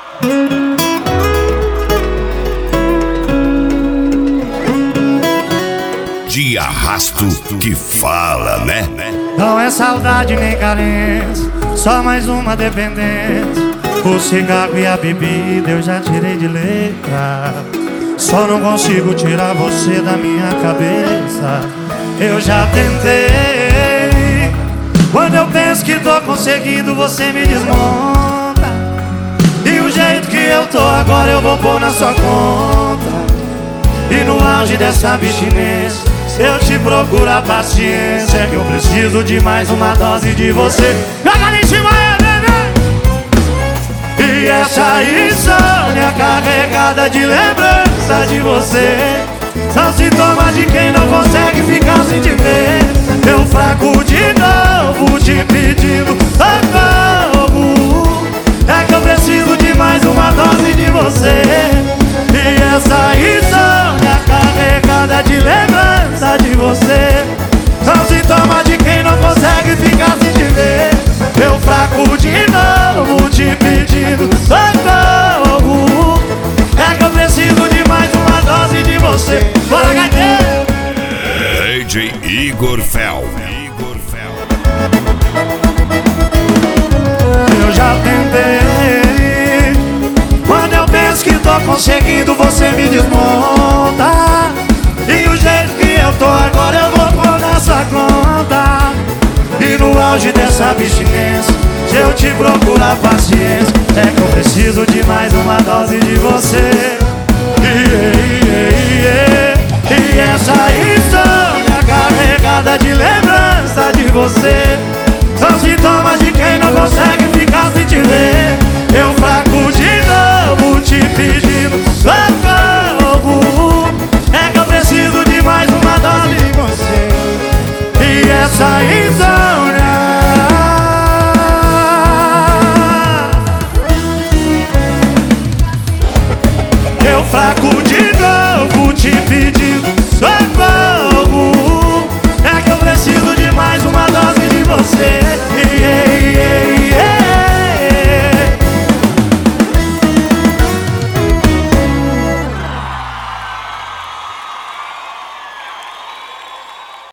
De arrasto que fala, né? Não é saudade nem carência, só mais uma dependência. O cigarro e a bebida eu já tirei de letra. Só não consigo tirar você da minha cabeça. Eu já tentei. Quando eu penso que tô conseguindo, você me desmonta. E o jeito que eu tô agora eu vou pôr na sua conta. E no auge dessa abstinência eu te procuro a paciência, que eu preciso de mais uma dose de você. Joga ali em cima, bebê! E essa insônia carregada de lembrança de você são sintomas de quem não consegue ficar sem te ver. Eu fraco de novo, te pedindo socorro. É que eu preciso de mais uma dose de você. E essa insônia carregada de lembrança de você são sintomas de quem não consegue ficar sem te ver. Eu fraco de novo, te pedindo socorro. É que eu preciso de mais uma dose de você. Bora, gaiteiro! DJ Igor Fel. Eu já tentei. Quando eu penso que tô conseguindo, você me desmonta. E o jeito que eu tô agora eu vou pôr na sua conta. E no auge dessa abstinência, se eu te procuro a paciência, é que eu preciso de mais uma dose de você. E essa insônia carregada de lembrança de você são sintomas de quem não consegue ficar sem te ver. Eu fraco de novo, te pedindo socorro. É que eu preciso de mais uma dose de você. E essa insônia, eu fraco de novo, te pedindo socorro. É que eu preciso de mais uma dose de você.